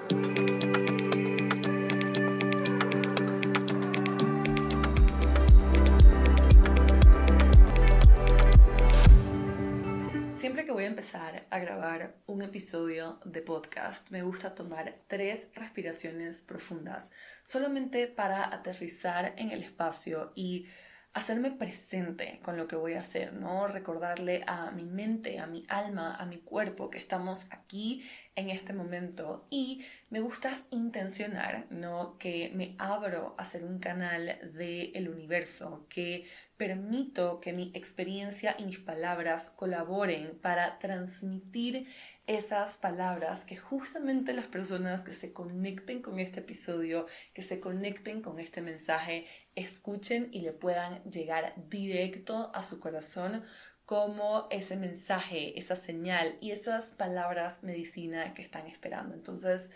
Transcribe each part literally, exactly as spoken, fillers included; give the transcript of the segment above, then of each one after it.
Siempre que voy a empezar a grabar un episodio de podcast, me gusta tomar tres respiraciones profundas, solamente para aterrizar en el espacio y hacerme presente con lo que voy a hacer, ¿no? Recordarle a mi mente, a mi alma, a mi cuerpo que estamos aquí en este momento. Y me gusta intencionar, ¿no? Que me abro a ser un canal del universo, que permito que mi experiencia y mis palabras colaboren para transmitir esas palabras que justamente las personas que se conecten con este episodio, que se conecten con este mensaje, escuchen y le puedan llegar directo a su corazón como ese mensaje, esa señal y esas palabras medicina que están esperando. Entonces,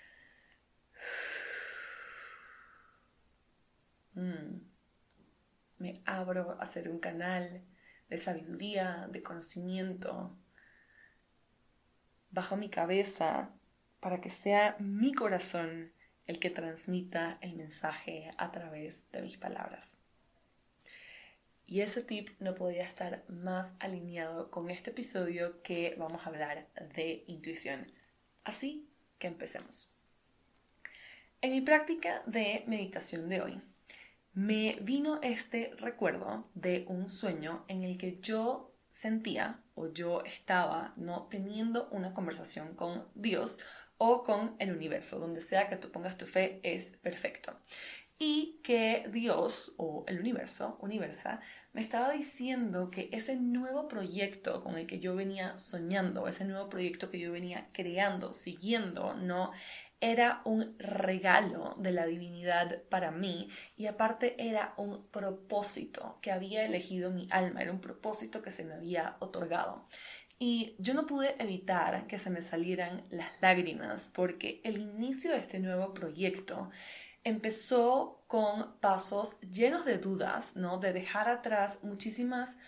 mmm, me abro a ser un canal de sabiduría, de conocimiento, bajo mi cabeza, para que sea mi corazón el que transmita el mensaje a través de mis palabras. Y ese tip no podía estar más alineado con este episodio que vamos a hablar de intuición. Así que empecemos. En mi práctica de meditación de hoy, me vino este recuerdo de un sueño en el que yo sentía o yo estaba no teniendo una conversación con Dios o con el universo. Donde sea que tú pongas tu fe es perfecto. Y que Dios o el universo, universa, me estaba diciendo que ese nuevo proyecto con el que yo venía soñando, ese nuevo proyecto que yo venía creando, siguiendo, no era un regalo de la divinidad para mí y aparte era un propósito que había elegido mi alma, era un propósito que se me había otorgado. Y yo no pude evitar que se me salieran las lágrimas porque el inicio de este nuevo proyecto empezó con pasos llenos de dudas, ¿no? De dejar atrás muchísimas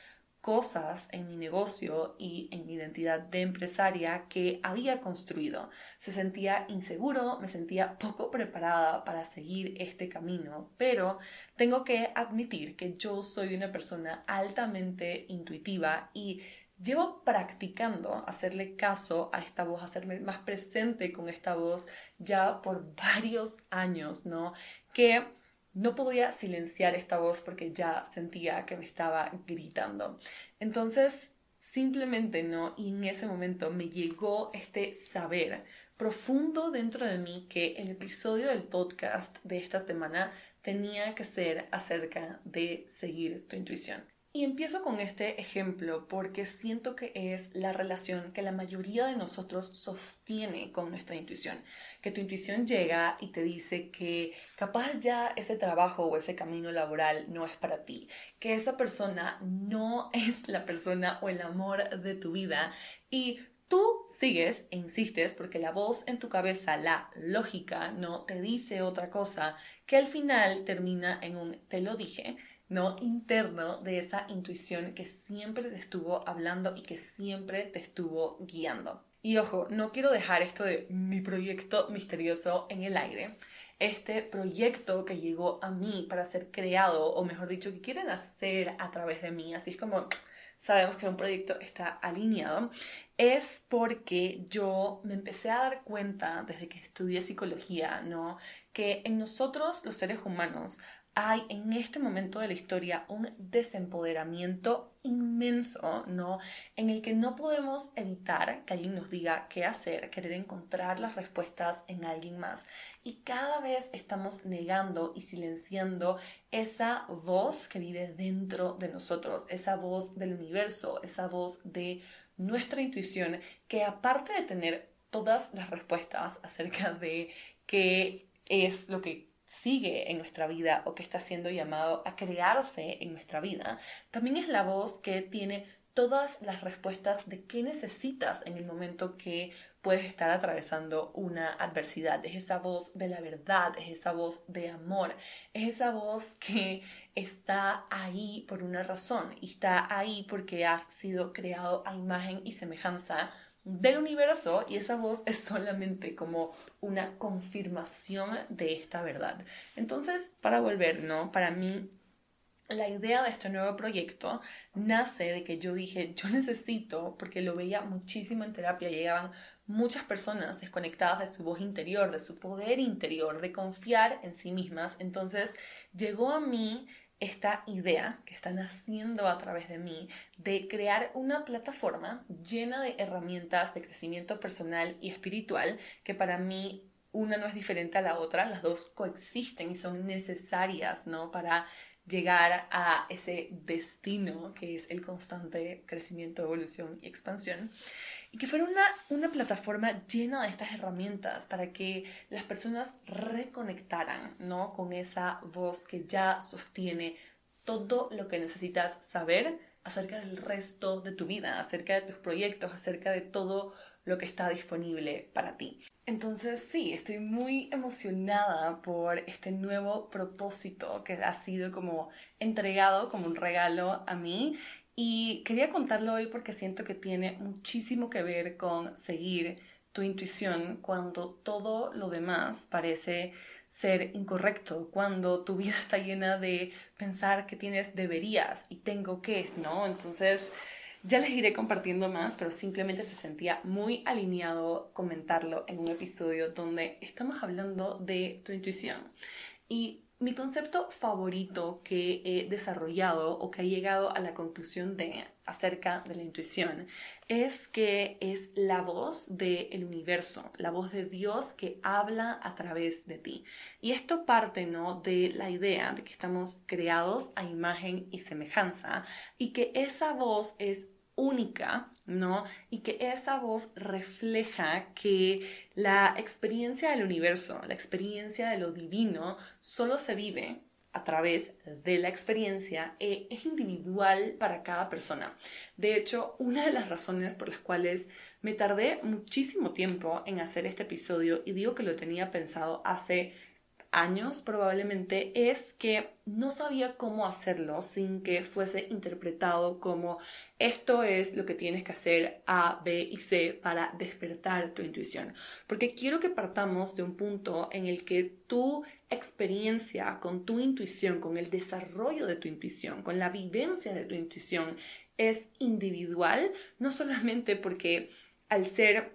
cosas en mi negocio y en mi identidad de empresaria que había construido. Se sentía inseguro, me sentía poco preparada para seguir este camino, pero tengo que admitir que yo soy una persona altamente intuitiva y llevo practicando hacerle caso a esta voz, hacerme más presente con esta voz ya por varios años, ¿no? Que no podía silenciar esta voz porque ya sentía que me estaba gritando. Entonces, simplemente, ¿no? Y en ese momento me llegó este saber profundo dentro de mí que el episodio del podcast de esta semana tenía que ser acerca de seguir tu intuición. Y empiezo con este ejemplo porque siento que es la relación que la mayoría de nosotros sostiene con nuestra intuición. Que tu intuición llega y te dice que capaz ya ese trabajo o ese camino laboral no es para ti. Que esa persona no es la persona o el amor de tu vida. Y tú sigues e insistes porque la voz en tu cabeza, la lógica, no te dice otra cosa que al final termina en un te lo dije, ¿no? Interno de esa intuición que siempre te estuvo hablando y que siempre te estuvo guiando. Y ojo, no quiero dejar esto de mi proyecto misterioso en el aire. Este proyecto que llegó a mí para ser creado, o mejor dicho, que quieren hacer a través de mí, así es como sabemos que un proyecto está alineado, es porque yo me empecé a dar cuenta desde que estudié psicología, ¿no? Que en nosotros, los seres humanos, hay en este momento de la historia un desempoderamiento inmenso, ¿no? En el que no podemos evitar que alguien nos diga qué hacer, querer encontrar las respuestas en alguien más. Y cada vez estamos negando y silenciando esa voz que vive dentro de nosotros, esa voz del universo, esa voz de nuestra intuición, que aparte de tener todas las respuestas acerca de qué es lo que sigue en nuestra vida o que está siendo llamado a crearse en nuestra vida, también es la voz que tiene todas las respuestas de qué necesitas en el momento que puedes estar atravesando una adversidad. Es esa voz de la verdad, es esa voz de amor, es esa voz que está ahí por una razón y está ahí porque has sido creado a imagen y semejanza del universo y esa voz es solamente como una confirmación de esta verdad. Entonces, para volver, ¿no? Para mí, la idea de este nuevo proyecto nace de que yo dije, yo necesito, porque lo veía muchísimo en terapia, llegaban muchas personas desconectadas de su voz interior, de su poder interior, de confiar en sí mismas. Entonces llegó a mí esta idea que están haciendo a través de mí de crear una plataforma llena de herramientas de crecimiento personal y espiritual que para mí una no es diferente a la otra, las dos coexisten y son necesarias, ¿no? Para llegar a ese destino que es el constante crecimiento, evolución y expansión. Y que fuera una, una plataforma llena de estas herramientas para que las personas reconectaran, ¿no? Con esa voz que ya sostiene todo lo que necesitas saber acerca del resto de tu vida, acerca de tus proyectos, acerca de todo lo que está disponible para ti. Entonces sí, estoy muy emocionada por este nuevo propósito que ha sido como entregado como un regalo a mí. Y quería contarlo hoy porque siento que tiene muchísimo que ver con seguir tu intuición cuando todo lo demás parece ser incorrecto, cuando tu vida está llena de pensar que tienes deberías y tengo que, ¿no? Entonces ya les iré compartiendo más, pero simplemente se sentía muy alineado comentarlo en un episodio donde estamos hablando de tu intuición. Y mi concepto favorito que he desarrollado o que he llegado a la conclusión de acerca de la intuición es que es la voz del universo, la voz de Dios que habla a través de ti. Y esto parte, ¿no?, de la idea de que estamos creados a imagen y semejanza y que esa voz es única, ¿no? Y que esa voz refleja que la experiencia del universo, la experiencia de lo divino, solo se vive a través de la experiencia, eh, es individual para cada persona. De hecho, una de las razones por las cuales me tardé muchísimo tiempo en hacer este episodio, y digo que lo tenía pensado hace años probablemente, es que no sabía cómo hacerlo sin que fuese interpretado como esto es lo que tienes que hacer A, B y C para despertar tu intuición. Porque quiero que partamos de un punto en el que tu experiencia con tu intuición, con el desarrollo de tu intuición, con la vivencia de tu intuición es individual, no solamente porque al ser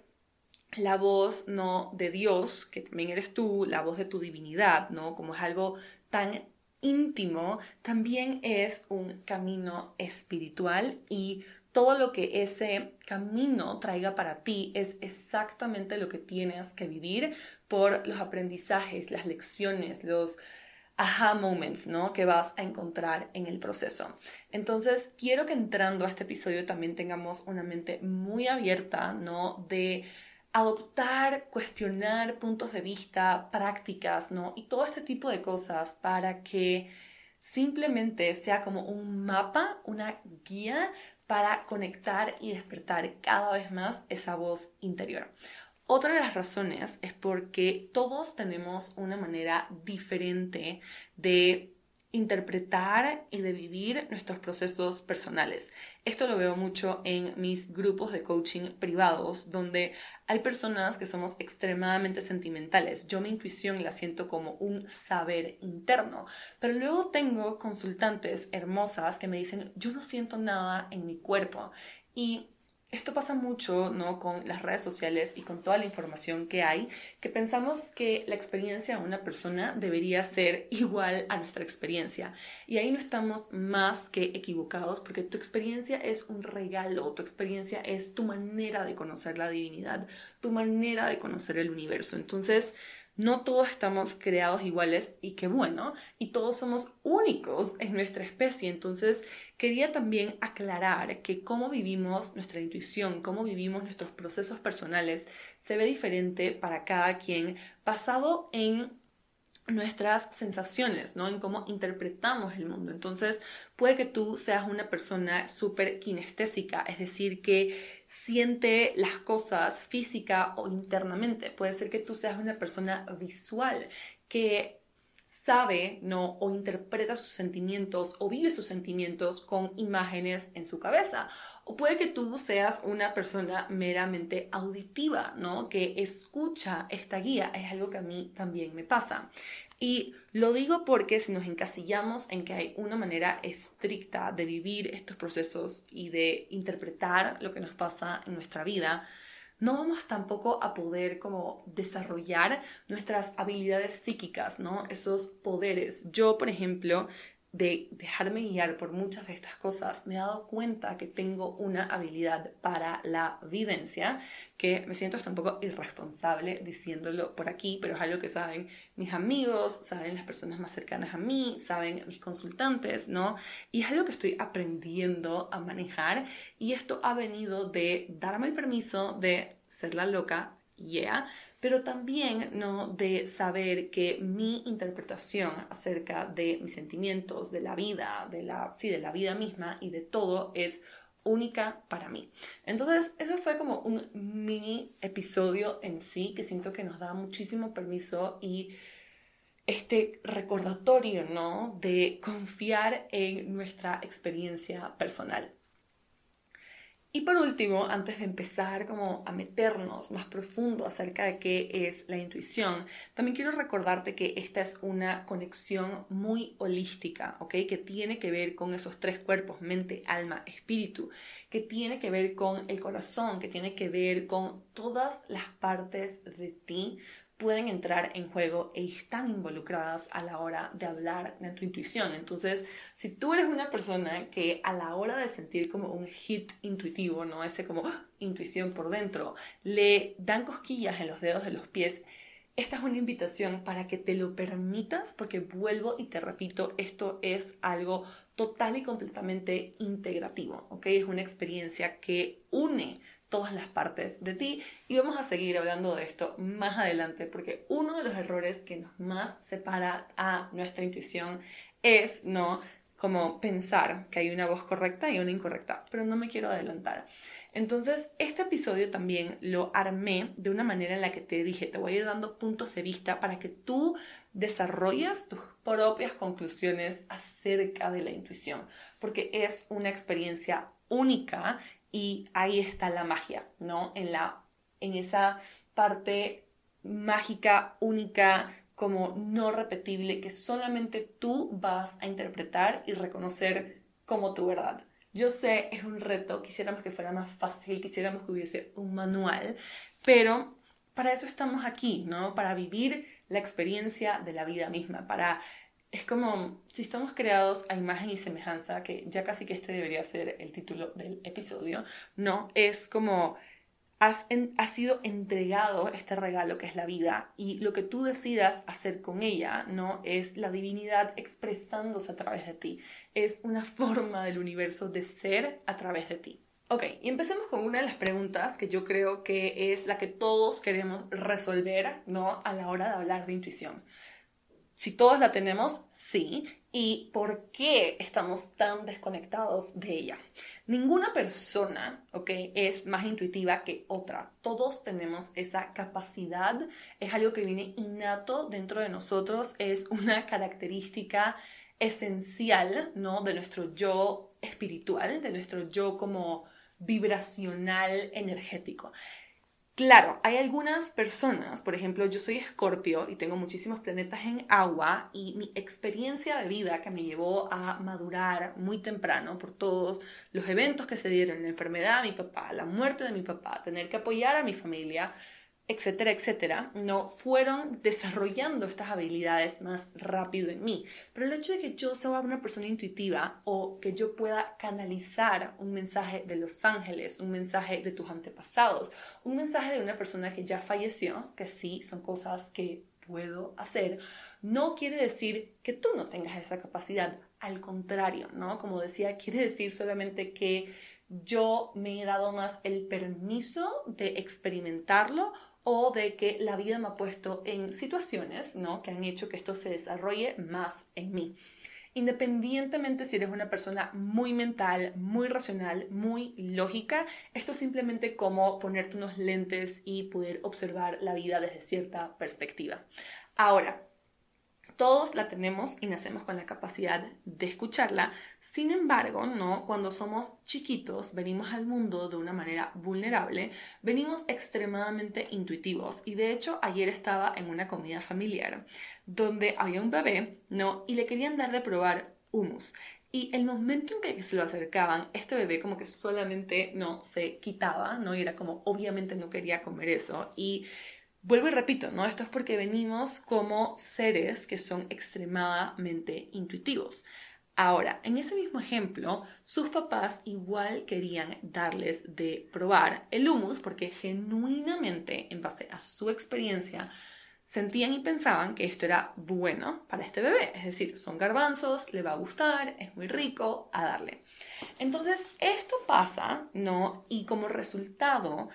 la voz, ¿no?, de Dios, que también eres tú, la voz de tu divinidad, ¿no?, como es algo tan íntimo, también es un camino espiritual y todo lo que ese camino traiga para ti es exactamente lo que tienes que vivir por los aprendizajes, las lecciones, los aha moments, ¿no?, que vas a encontrar en el proceso. Entonces, quiero que entrando a este episodio también tengamos una mente muy abierta, ¿no?, de adoptar, cuestionar puntos de vista, prácticas, ¿no? Y todo este tipo de cosas para que simplemente sea como un mapa, una guía para conectar y despertar cada vez más esa voz interior. Otra de las razones es porque todos tenemos una manera diferente de interpretar y de vivir nuestros procesos personales. Esto lo veo mucho en mis grupos de coaching privados, donde hay personas que somos extremadamente sentimentales. Yo mi intuición la siento como un saber interno, pero luego tengo consultantes hermosas que me dicen, yo no siento nada en mi cuerpo. Y esto pasa mucho, ¿no?, con las redes sociales y con toda la información que hay, que pensamos que la experiencia de una persona debería ser igual a nuestra experiencia. Y ahí no estamos más que equivocados, porque tu experiencia es un regalo, tu experiencia es tu manera de conocer la divinidad, tu manera de conocer el universo. Entonces, no todos estamos creados iguales y qué bueno, y todos somos únicos en nuestra especie. Entonces quería también aclarar que cómo vivimos nuestra intuición, cómo vivimos nuestros procesos personales se ve diferente para cada quien basado en nuestras sensaciones, ¿no?, en cómo interpretamos el mundo. Entonces puede que tú seas una persona súper kinestésica, es decir, que siente las cosas física o internamente. Puede ser que tú seas una persona visual, que sabe, ¿no?, o interpreta sus sentimientos o vive sus sentimientos con imágenes en su cabeza. O puede que tú seas una persona meramente auditiva, ¿no? Que escucha esta guía. Es algo que a mí también me pasa. Y lo digo porque si nos encasillamos en que hay una manera estricta de vivir estos procesos y de interpretar lo que nos pasa en nuestra vida, no vamos tampoco a poder como desarrollar nuestras habilidades psíquicas, ¿no? Esos poderes. Yo, por ejemplo, de dejarme guiar por muchas de estas cosas, me he dado cuenta que tengo una habilidad para la videncia, que me siento hasta un poco irresponsable diciéndolo por aquí, pero es algo que saben mis amigos, saben las personas más cercanas a mí, saben mis consultantes, ¿no? Y es algo que estoy aprendiendo a manejar, y esto ha venido de darme el permiso de ser la loca, yeah, pero también, ¿no?, de saber que mi interpretación acerca de mis sentimientos, de la vida, de la, sí, de la vida misma y de todo es única para mí. Entonces, eso fue como un mini episodio en sí que siento que nos da muchísimo permiso y este recordatorio, ¿no?, de confiar en nuestra experiencia personal. Y por último, antes de empezar como a meternos más profundo acerca de qué es la intuición, también quiero recordarte que esta es una conexión muy holística, ¿ok? Que tiene que ver con esos tres cuerpos, mente, alma, espíritu, que tiene que ver con el corazón, que tiene que ver con todas las partes de ti pueden entrar en juego e están involucradas a la hora de hablar de tu intuición. Entonces, si tú eres una persona que a la hora de sentir como un hit intuitivo, ¿no?, ese como ¡ah!, intuición por dentro, le dan cosquillas en los dedos de los pies, esta es una invitación para que te lo permitas, porque vuelvo y te repito, esto es algo total y completamente integrativo, ¿ok? Es una experiencia que une todas las partes de ti, y vamos a seguir hablando de esto más adelante, porque uno de los errores que nos más separa a nuestra intuición es, ¿no?, como pensar que hay una voz correcta y una incorrecta, pero no me quiero adelantar. Entonces, este episodio también lo armé de una manera en la que te dije, te voy a ir dando puntos de vista para que tú desarrolles tus propias conclusiones acerca de la intuición, porque es una experiencia única. Y ahí está la magia, ¿no? En, la, en esa parte mágica, única, como no repetible, que solamente tú vas a interpretar y reconocer como tu verdad. Yo sé, es un reto, quisiéramos que fuera más fácil, quisiéramos que hubiese un manual, pero para eso estamos aquí, ¿no? Para vivir la experiencia de la vida misma, para... Es como si estamos creados a imagen y semejanza, que ya casi que este debería ser el título del episodio, ¿no? Es como has, en, has sido entregado este regalo que es la vida, y lo que tú decidas hacer con ella, ¿no?, es la divinidad expresándose a través de ti. Es una forma del universo de ser a través de ti. Ok, y empecemos con una de las preguntas que yo creo que es la que todos queremos resolver, ¿no?, a la hora de hablar de intuición. Si todos la tenemos, sí. ¿Y por qué estamos tan desconectados de ella? Ninguna persona, ¿ok?, es más intuitiva que otra. Todos tenemos esa capacidad. Es algo que viene innato dentro de nosotros. Es una característica esencial, ¿no?, de nuestro yo espiritual, de nuestro yo como vibracional energético. Claro, hay algunas personas, por ejemplo, yo soy Escorpio y tengo muchísimos planetas en agua, y mi experiencia de vida que me llevó a madurar muy temprano por todos los eventos que se dieron, la enfermedad de mi papá, la muerte de mi papá, tener que apoyar a mi familia, etcétera, etcétera, no fueron desarrollando estas habilidades más rápido en mí. Pero el hecho de que yo sea una persona intuitiva, o que yo pueda canalizar un mensaje de los ángeles, un mensaje de tus antepasados, un mensaje de una persona que ya falleció, que sí, son cosas que puedo hacer, no quiere decir que tú no tengas esa capacidad. Al contrario, ¿no? Como decía, quiere decir solamente que yo me he dado más el permiso de experimentarlo, o de que la vida me ha puesto en situaciones, ¿no?, que han hecho que esto se desarrolle más en mí. Independientemente si eres una persona muy mental, muy racional, muy lógica, esto es simplemente como ponerte unos lentes y poder observar la vida desde cierta perspectiva. Ahora, Todos la tenemos y nacemos con la capacidad de escucharla. Sin embargo, ¿no? Cuando somos chiquitos, venimos al mundo de una manera vulnerable, venimos extremadamente intuitivos. Y de hecho, ayer estaba en una comida familiar donde había un bebé, ¿no? Y le querían dar de probar hummus. Y el momento en que se lo acercaban, este bebé como que solamente no se quitaba, ¿no? Y era como, obviamente no quería comer eso. Y vuelvo y repito, ¿no? Esto es porque venimos como seres que son extremadamente intuitivos. Ahora, en ese mismo ejemplo, sus papás igual querían darles de probar el hummus porque genuinamente, en base a su experiencia, sentían y pensaban que esto era bueno para este bebé. Es decir, son garbanzos, le va a gustar, es muy rico, a darle. Entonces, esto pasa, ¿no? Y como resultado,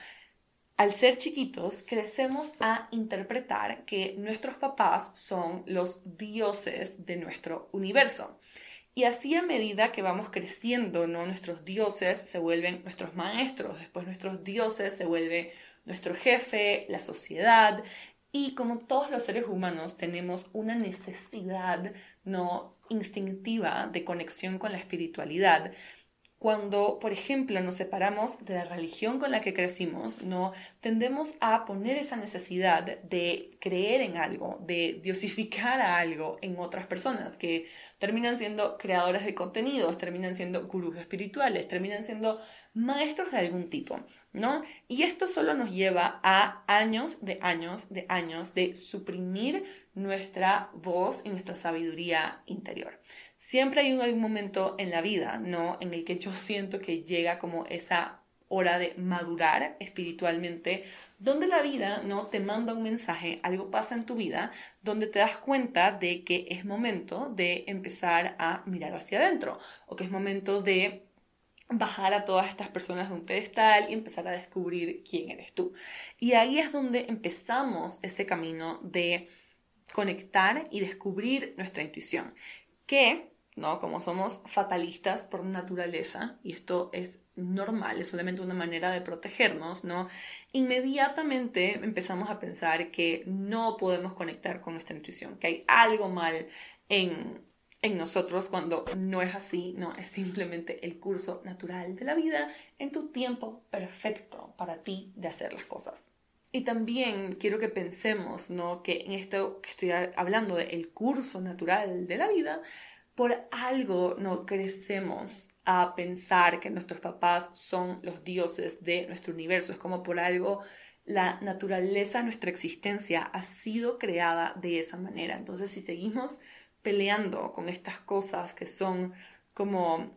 al ser chiquitos, crecemos a interpretar que nuestros papás son los dioses de nuestro universo. Y así a medida que vamos creciendo, ¿no? Nuestros dioses se vuelven nuestros maestros, después nuestros dioses se vuelve nuestro jefe, la sociedad. Y como todos los seres humanos tenemos una necesidad, ¿no? instintiva de conexión con la espiritualidad. Cuando, por ejemplo, nos separamos de la religión con la que crecimos, ¿no? Tendemos a poner esa necesidad de creer en algo, de diosificar a algo en otras personas que terminan siendo creadores de contenidos, terminan siendo gurús espirituales, terminan siendo maestros de algún tipo, ¿no? Y esto solo nos lleva a años de años de años de suprimir nuestra voz y nuestra sabiduría interior. Siempre hay un, algún momento en la vida, ¿no? En el que yo siento que llega como esa hora de madurar espiritualmente, donde la vida, ¿no? te manda un mensaje, algo pasa en tu vida, donde te das cuenta de que es momento de empezar a mirar hacia adentro, o que es momento de bajar a todas estas personas de un pedestal y empezar a descubrir quién eres tú. Y ahí es donde empezamos ese camino de conectar y descubrir nuestra intuición, que, ¿no? como somos fatalistas por naturaleza, y esto es normal, es solamente una manera de protegernos, ¿no? Inmediatamente empezamos a pensar que no podemos conectar con nuestra intuición, que hay algo mal en, en nosotros cuando no es así, ¿no? Es simplemente el curso natural de la vida en tu tiempo perfecto para ti de hacer las cosas. Y también quiero que pensemos, ¿no? que en esto que estoy hablando del curso natural de la vida, por algo no crecemos a pensar que nuestros papás son los dioses de nuestro universo. Es como por algo la naturaleza de nuestra existencia ha sido creada de esa manera. Entonces, si seguimos peleando con estas cosas que son como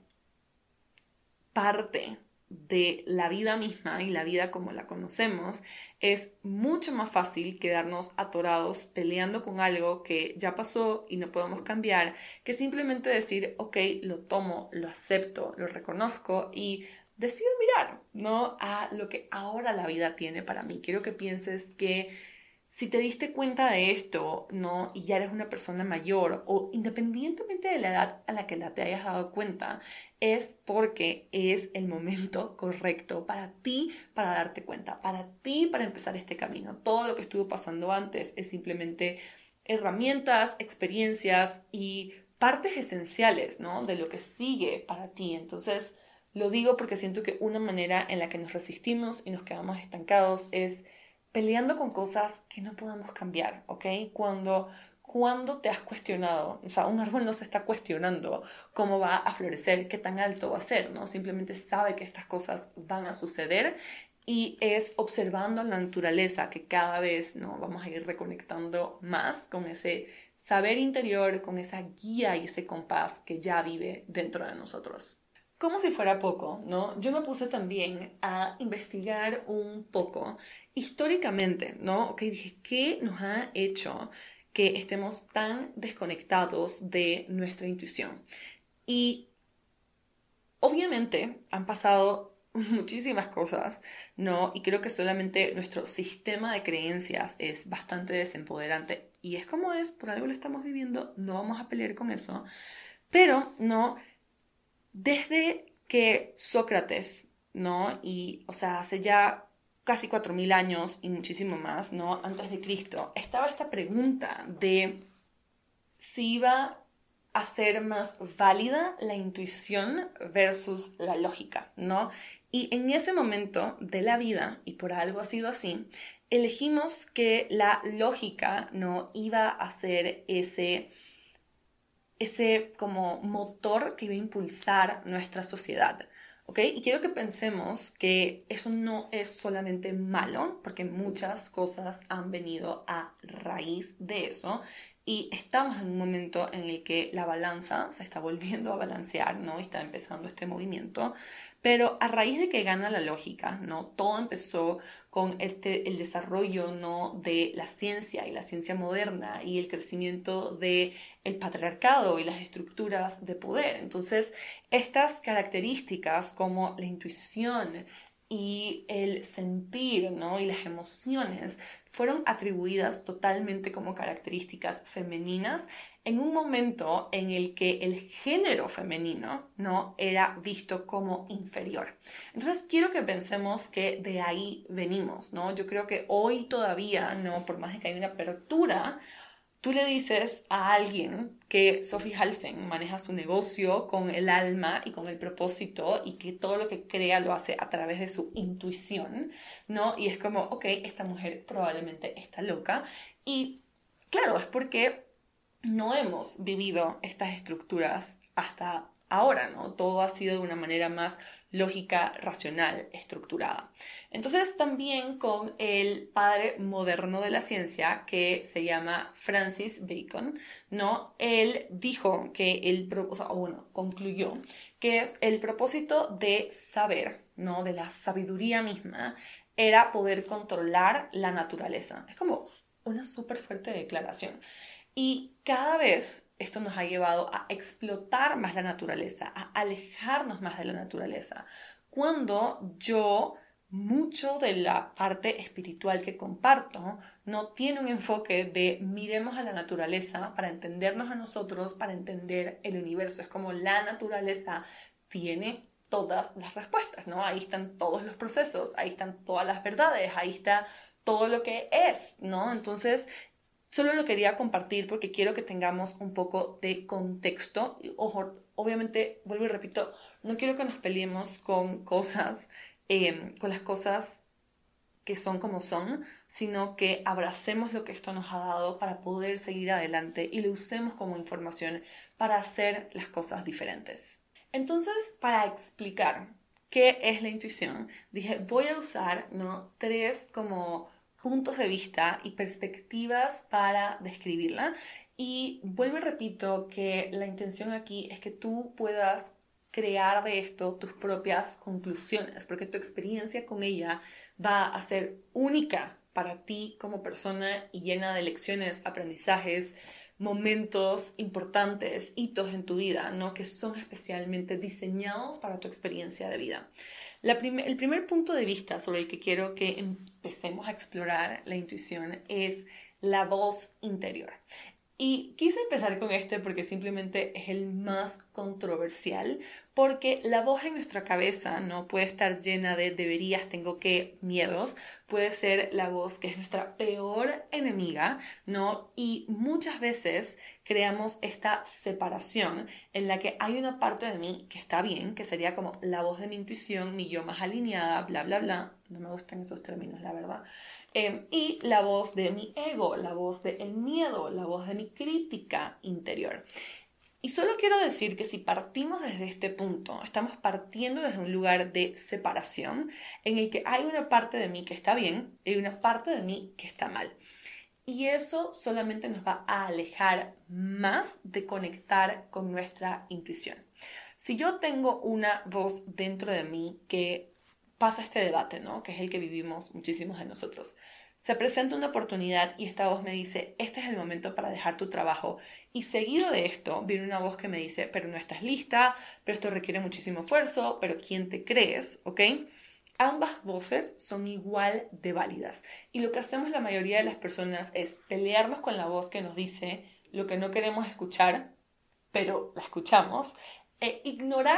parte de la vida misma y la vida como la conocemos, es mucho más fácil quedarnos atorados peleando con algo que ya pasó y no podemos cambiar, que simplemente decir, ok, lo tomo, lo acepto, lo reconozco y decido mirar, ¿no? a lo que ahora la vida tiene para mí. Quiero que pienses que si te diste cuenta de esto, ¿no? y ya eres una persona mayor, o independientemente de la edad a la que la te hayas dado cuenta, es porque es el momento correcto para ti para darte cuenta, para ti para empezar este camino. Todo lo que estuvo pasando antes es simplemente herramientas, experiencias y partes esenciales, ¿no? de lo que sigue para ti. Entonces, lo digo porque siento que una manera en la que nos resistimos y nos quedamos estancados es peleando con cosas que no podemos cambiar, ¿ok? Cuando, cuando te has cuestionado, o sea, un árbol no se está cuestionando cómo va a florecer, qué tan alto va a ser, ¿no? Simplemente sabe que estas cosas van a suceder y es observando la naturaleza que cada vez, ¿no? vamos a ir reconectando más con ese saber interior, con esa guía y ese compás que ya vive dentro de nosotros. Como si fuera poco, ¿no? Yo me puse también a investigar un poco históricamente, ¿no? Ok, dije, ¿qué nos ha hecho que estemos tan desconectados de nuestra intuición? Y obviamente han pasado muchísimas cosas, ¿no? Y creo que solamente nuestro sistema de creencias es bastante desempoderante. Y es como es, por algo lo estamos viviendo, no vamos a pelear con eso. Pero, ¿no? Desde que Sócrates, ¿no? Y, o sea, hace ya casi cuatro mil años y muchísimo más, ¿no? Antes de Cristo, estaba esta pregunta de si iba a ser más válida la intuición versus la lógica, ¿no? Y en ese momento de la vida, y por algo ha sido así, elegimos que la lógica no iba a ser ese, ese como motor que iba a impulsar nuestra sociedad. ¿Ok? Y quiero que pensemos que eso no es solamente malo, porque muchas cosas han venido a raíz de eso. Y estamos en un momento en el que la balanza se está volviendo a balancear, ¿no? Y está empezando este movimiento. Pero a raíz de que gana la lógica, ¿no? Todo empezó con este, el desarrollo, ¿no? de la ciencia y la ciencia moderna y el crecimiento del patriarcado y las estructuras de poder. Entonces, estas características como la intuición y el sentir, ¿no? y las emociones fueron atribuidas totalmente como características femeninas en un momento en el que el género femenino, ¿no? era visto como inferior. Entonces quiero que pensemos que de ahí venimos, ¿no? Yo creo que hoy todavía, ¿no? por más de que hay una apertura, tú le dices a alguien que Sophie Halfin maneja su negocio con el alma y con el propósito y que todo lo que crea lo hace a través de su intuición, ¿no? Y es como, ok, esta mujer probablemente está loca. Y claro, es porque no hemos vivido estas estructuras hasta ahora, ¿no? Todo ha sido de una manera más lógica, racional, estructurada. Entonces también con el padre moderno de la ciencia que se llama Francis Bacon, ¿no? Él dijo que el, o sea, o bueno, concluyó que el propósito de saber, ¿no? De la sabiduría misma, era poder controlar la naturaleza. Es como una súper fuerte declaración. Y cada vez esto nos ha llevado a explotar más la naturaleza, a alejarnos más de la naturaleza. Cuando yo, mucho de la parte espiritual que comparto, no tiene un enfoque de miremos a la naturaleza para entendernos a nosotros, para entender el universo. Es como la naturaleza tiene todas las respuestas, ¿no? Ahí están todos los procesos, ahí están todas las verdades, ahí está todo lo que es, ¿no? Entonces, solo lo quería compartir porque quiero que tengamos un poco de contexto. Ojo, obviamente, vuelvo y repito, no quiero que nos peleemos con cosas, eh, con las cosas que son como son, sino que abracemos lo que esto nos ha dado para poder seguir adelante y lo usemos como información para hacer las cosas diferentes. Entonces, para explicar qué es la intuición, dije, voy a usar, ¿no? tres como puntos de vista y perspectivas para describirla. Y vuelvo y repito que la intención aquí es que tú puedas crear de esto tus propias conclusiones, porque tu experiencia con ella va a ser única para ti como persona y llena de lecciones, aprendizajes, momentos importantes, hitos en tu vida, ¿no? que son especialmente diseñados para tu experiencia de vida. La prim- el primer punto de vista sobre el que quiero que empecemos a explorar la intuición es la voz interior. Y quise empezar con este porque simplemente es el más controversial, porque la voz en nuestra cabeza no puede estar llena de deberías, tengo que, miedos. Puede ser la voz que es nuestra peor enemiga, ¿no? Y muchas veces creamos esta separación en la que hay una parte de mí que está bien, que sería como la voz de mi intuición, mi yo más alineada, bla, bla, bla. No me gustan esos términos, la verdad. Eh, y la voz de mi ego, la voz del miedo, la voz de mi crítica interior. Y solo quiero decir que si partimos desde este punto, estamos partiendo desde un lugar de separación en el que hay una parte de mí que está bien y una parte de mí que está mal. Y eso solamente nos va a alejar más de conectar con nuestra intuición. Si yo tengo una voz dentro de mí que pasa este debate, ¿no? Que es el que vivimos muchísimos de nosotros. Se presenta una oportunidad y esta voz me dice, este es el momento para dejar tu trabajo. Y seguido de esto viene una voz que me dice, pero no estás lista, pero esto requiere muchísimo esfuerzo, pero ¿quién te crees? ¿Ok? Ambas voces son igual de válidas. Y lo que hacemos la mayoría de las personas es pelearnos con la voz que nos dice lo que no queremos escuchar, pero la escuchamos, e ignorar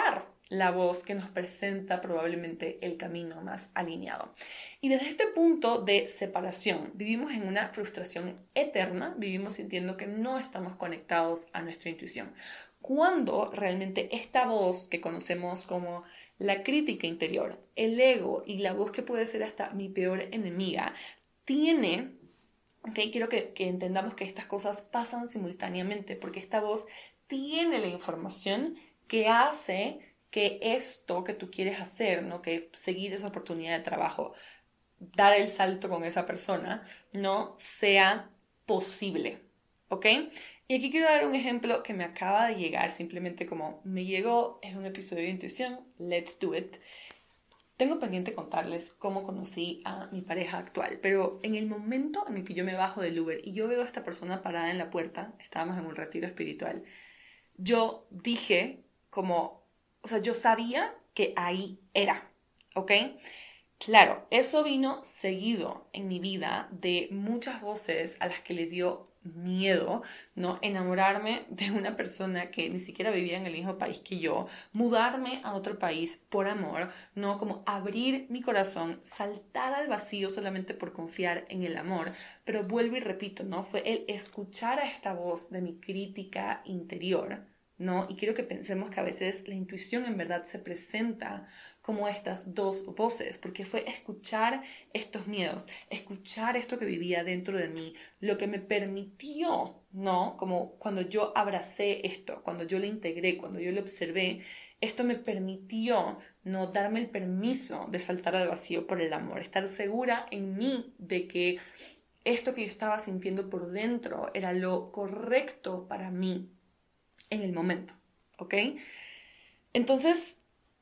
la voz que nos presenta probablemente el camino más alineado. Y desde este punto de separación, vivimos en una frustración eterna, vivimos sintiendo que no estamos conectados a nuestra intuición. Cuando realmente esta voz que conocemos como la crítica interior, el ego y la voz que puede ser hasta mi peor enemiga, tiene... Okay, quiero que, que entendamos que estas cosas pasan simultáneamente, porque esta voz tiene la información que hace que esto que tú quieres hacer, ¿no? Que seguir esa oportunidad de trabajo, dar el salto con esa persona, no sea posible, ¿ok? Y aquí quiero dar un ejemplo que me acaba de llegar, simplemente como me llegó, es un episodio de intuición, let's do it. Tengo pendiente contarles cómo conocí a mi pareja actual, pero en el momento en el que yo me bajo del Uber y yo veo a esta persona parada en la puerta, estábamos en un retiro espiritual, yo dije como, o sea, yo sabía que ahí era, ¿ok? Claro, eso vino seguido en mi vida de muchas voces a las que les dio miedo, ¿no? Enamorarme de una persona que ni siquiera vivía en el mismo país que yo, mudarme a otro país por amor, ¿no? Como abrir mi corazón, saltar al vacío solamente por confiar en el amor. Pero vuelvo y repito, ¿no? Fue el escuchar a esta voz de mi crítica interior, ¿no? Y quiero que pensemos que a veces la intuición en verdad se presenta como estas dos voces, porque fue escuchar estos miedos, escuchar esto que vivía dentro de mí, lo que me permitió, ¿no? Como cuando yo abracé esto, cuando yo lo integré, cuando yo lo observé, esto me permitió, ¿no? Darme el permiso de saltar al vacío por el amor, estar segura en mí de que esto que yo estaba sintiendo por dentro era lo correcto para mí en el momento, ¿ok? Entonces,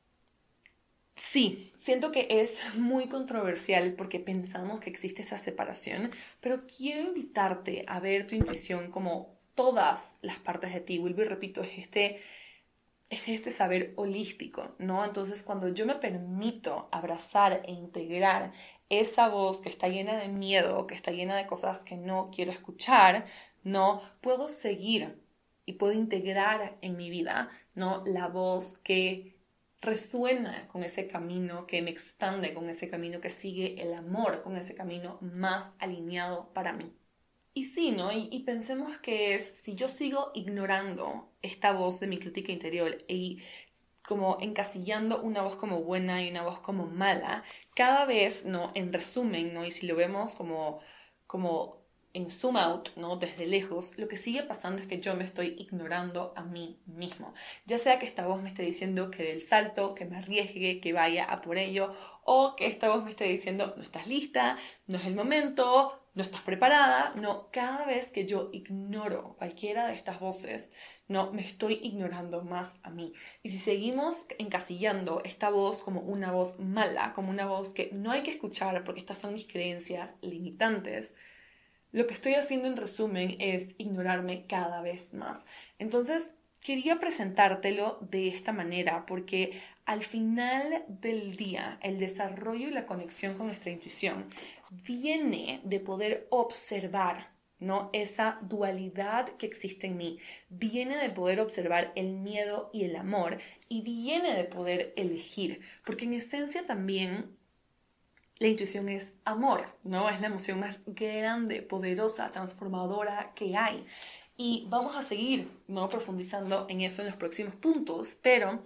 sí, siento que es muy controversial porque pensamos que existe esa separación, pero quiero invitarte a ver tu intuición como todas las partes de ti. Vuelvo y repito, es este, es este saber holístico, ¿no? Entonces, cuando yo me permito abrazar e integrar esa voz que está llena de miedo, que está llena de cosas que no quiero escuchar, ¿no? Puedo seguir y puedo integrar en mi vida, ¿no? La voz que resuena con ese camino, que me expande con ese camino, que sigue el amor, con ese camino más alineado para mí. Y sí, ¿no? Y, y pensemos que es, si yo sigo ignorando esta voz de mi crítica interior y como encasillando una voz como buena y una voz como mala, cada vez, ¿no? En resumen, ¿no? Y si lo vemos como, como en zoom out, ¿no? Desde lejos, lo que sigue pasando es que yo me estoy ignorando a mí mismo. Ya sea que esta voz me esté diciendo que dé el salto, que me arriesgue, que vaya a por ello, o que esta voz me esté diciendo no estás lista, no es el momento, no estás preparada. No, cada vez que yo ignoro cualquiera de estas voces, no, me estoy ignorando más a mí. Y si seguimos encasillando esta voz como una voz mala, como una voz que no hay que escuchar porque estas son mis creencias limitantes, lo que estoy haciendo en resumen es ignorarme cada vez más. Entonces, quería presentártelo de esta manera porque al final del día, el desarrollo y la conexión con nuestra intuición viene de poder observar, ¿no? Esa dualidad que existe en mí, viene de poder observar el miedo y el amor y viene de poder elegir, porque en esencia también la intuición es amor, ¿no? Es la emoción más grande, poderosa, transformadora que hay. Y vamos a seguir, ¿no? Profundizando en eso en los próximos puntos, pero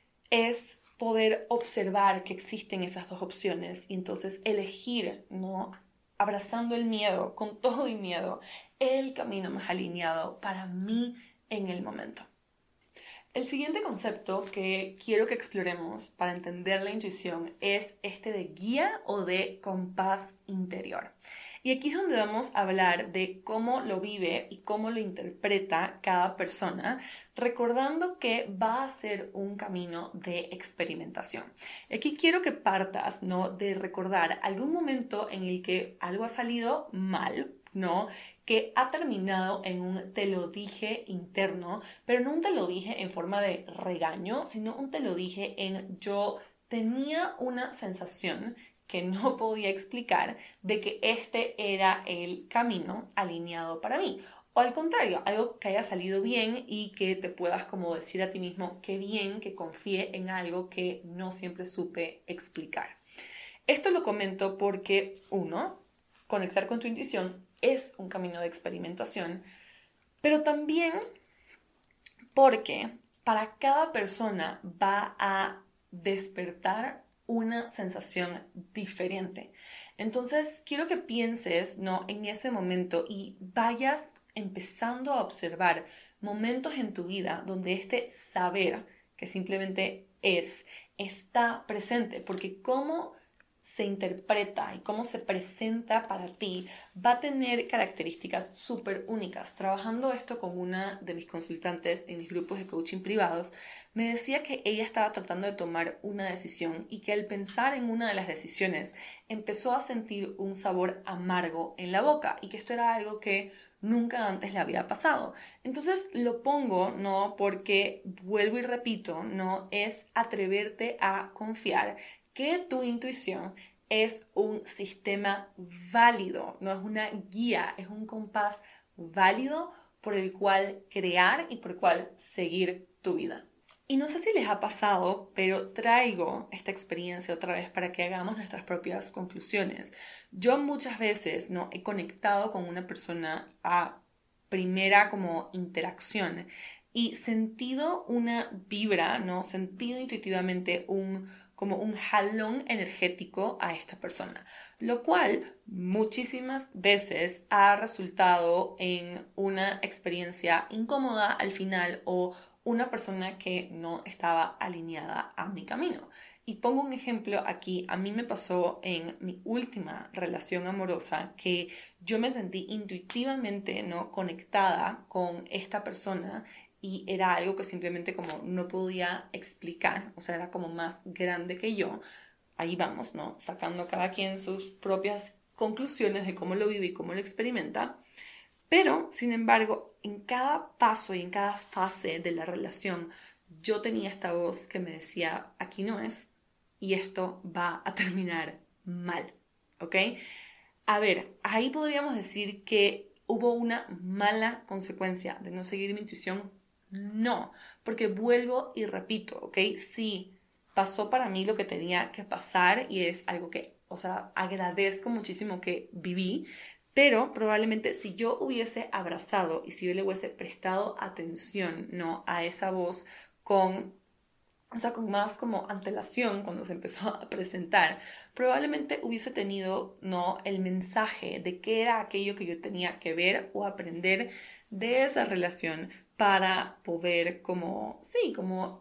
es poder observar que existen esas dos opciones y entonces elegir, ¿no? Abrazando el miedo, con todo y miedo, el camino más alineado para mí en el momento. El siguiente concepto que quiero que exploremos para entender la intuición es este de guía o de compás interior. Y aquí es donde vamos a hablar de cómo lo vive y cómo lo interpreta cada persona, recordando que va a ser un camino de experimentación. Aquí quiero que partas, ¿no? De recordar algún momento en el que algo ha salido mal, ¿no? Que ha terminado en un te lo dije interno, pero no un te lo dije en forma de regaño, sino un te lo dije en yo tenía una sensación que no podía explicar de que este era el camino alineado para mí. O al contrario, algo que haya salido bien y que te puedas como decir a ti mismo, qué bien que confié en algo que no siempre supe explicar. Esto lo comento porque, uno, conectar con tu intuición es un camino de experimentación, pero también porque para cada persona va a despertar una sensación diferente. Entonces, quiero que pienses, ¿no?, en ese momento y vayas empezando a observar momentos en tu vida donde este saber, que simplemente es, está presente, porque cómo se interpreta y cómo se presenta para ti va a tener características súper únicas. Trabajando esto con una de mis consultantes en mis grupos de coaching privados, me decía que ella estaba tratando de tomar una decisión y que al pensar en una de las decisiones empezó a sentir un sabor amargo en la boca y que esto era algo que nunca antes le había pasado. Entonces lo pongo, ¿no?, porque vuelvo y repito, ¿no?, es atreverte a confiar que tu intuición es un sistema válido, no es una guía, es un compás válido por el cual crear y por el cual seguir tu vida. Y no sé si les ha pasado, pero traigo esta experiencia otra vez para que hagamos nuestras propias conclusiones. Yo muchas veces, ¿no?, he conectado con una persona a primera como interacción y sentido una vibra, ¿no?, sentido intuitivamente un como un jalón energético a esta persona, lo cual muchísimas veces ha resultado en una experiencia incómoda al final o una persona que no estaba alineada a mi camino. Y pongo un ejemplo aquí, a mí me pasó en mi última relación amorosa que yo me sentí intuitivamente, ¿no?, conectada con esta persona y era algo que simplemente como no podía explicar, o sea, era como más grande que yo. Ahí vamos, ¿no?, sacando cada quien sus propias conclusiones de cómo lo vive y cómo lo experimenta. Pero, sin embargo, en cada paso y en cada fase de la relación, yo tenía esta voz que me decía, aquí no es, y esto va a terminar mal, ¿ok? A ver, ahí podríamos decir que hubo una mala consecuencia de no seguir mi intuición. No, porque vuelvo y repito, ¿ok? Sí, pasó para mí lo que tenía que pasar y es algo que, o sea, agradezco muchísimo que viví, pero probablemente si yo hubiese abrazado y si yo le hubiese prestado atención, ¿no?, a esa voz con, o sea, con más como antelación cuando se empezó a presentar, probablemente hubiese tenido, ¿no?, el mensaje de qué era aquello que yo tenía que ver o aprender de esa relación para poder como, sí, como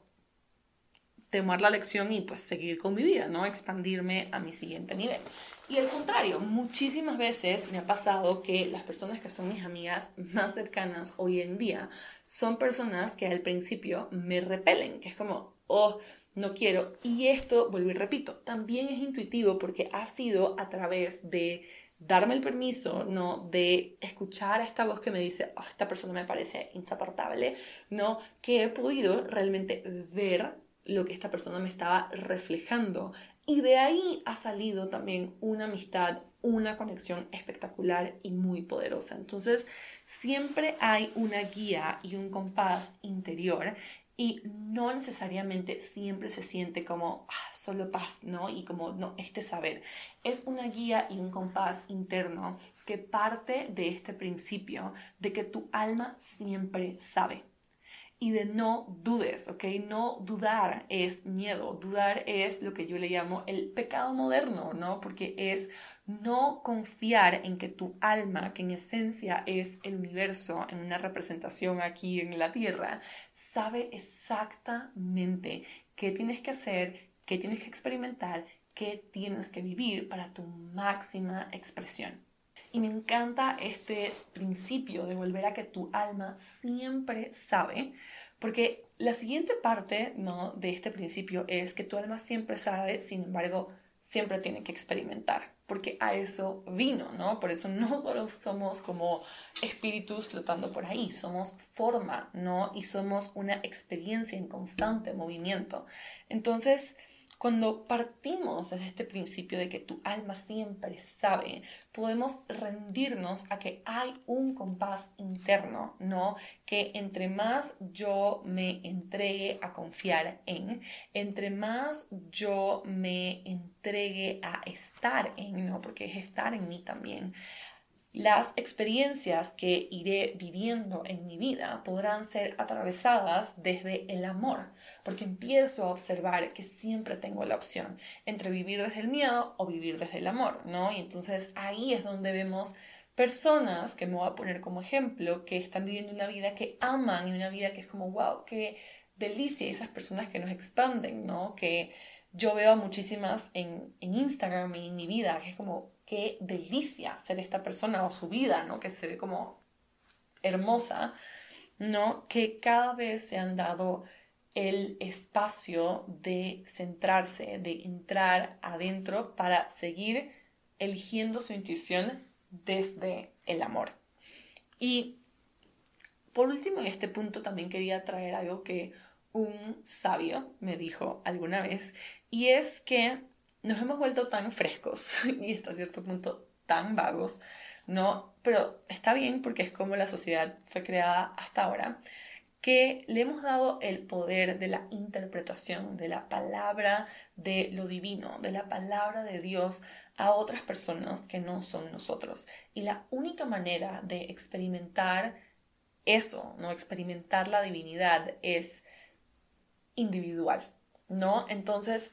tomar la lección y pues seguir con mi vida, ¿no?, expandirme a mi siguiente nivel. Y al contrario, muchísimas veces me ha pasado que las personas que son mis amigas más cercanas hoy en día son personas que al principio me repelen, que es como, oh, no quiero. Y esto, vuelvo y repito, también es intuitivo porque ha sido a través de darme el permiso, ¿no?, de escuchar a esta voz que me dice, oh, esta persona me parece insoportable, ¿no?, que he podido realmente ver lo que esta persona me estaba reflejando. Y de ahí ha salido también una amistad, una conexión espectacular y muy poderosa. Entonces, siempre hay una guía y un compás interior y no necesariamente siempre se siente como ah, solo paz, ¿no? Y como, no, este saber. Es una guía y un compás interno que parte de este principio de que tu alma siempre sabe. Y de no dudes, ¿ok? No dudar es miedo, dudar es lo que yo le llamo el pecado moderno, ¿no? Porque es no confiar en que tu alma, que en esencia es el universo, en una representación aquí en la tierra, sabe exactamente qué tienes que hacer, qué tienes que experimentar, qué tienes que vivir para tu máxima expresión. Y me encanta este principio de volver a que tu alma siempre sabe, porque la siguiente parte, ¿no?, de este principio es que tu alma siempre sabe, sin embargo, siempre tiene que experimentar, porque a eso vino, ¿no? Por eso no solo somos como espíritus flotando por ahí, somos forma, ¿no? Y somos una experiencia en constante movimiento. Entonces, Cuando partimos desde este principio de que tu alma siempre sabe, podemos rendirnos a que hay un compás interno, ¿no? Que entre más yo me entregue a confiar en, entre más yo me entregue a estar en, ¿no? Porque es estar en mí también. Las experiencias que iré viviendo en mi vida podrán ser atravesadas desde el amor, porque empiezo a observar que siempre tengo la opción entre vivir desde el miedo o vivir desde el amor, ¿no? Y entonces ahí es donde vemos personas, que me voy a poner como ejemplo, que están viviendo una vida que aman y una vida que es como, wow, qué delicia, esas personas que nos expanden, ¿no? Que yo veo a muchísimas en, en Instagram y en mi vida, que es como, qué delicia ser esta persona o su vida, ¿no? Que se ve como hermosa, ¿no? Que cada vez se han dado el espacio de centrarse, de entrar adentro para seguir eligiendo su intuición desde el amor. Y por último, en este punto también quería traer algo que un sabio me dijo alguna vez, y es que nos hemos vuelto tan frescos y hasta cierto punto tan vagos, ¿no? Pero está bien porque es como la sociedad fue creada hasta ahora, que le hemos dado el poder de la interpretación, de la palabra de lo divino, de la palabra de Dios a otras personas que no son nosotros. Y la única manera de experimentar eso, ¿no? Experimentar la divinidad es individual, ¿no? Entonces,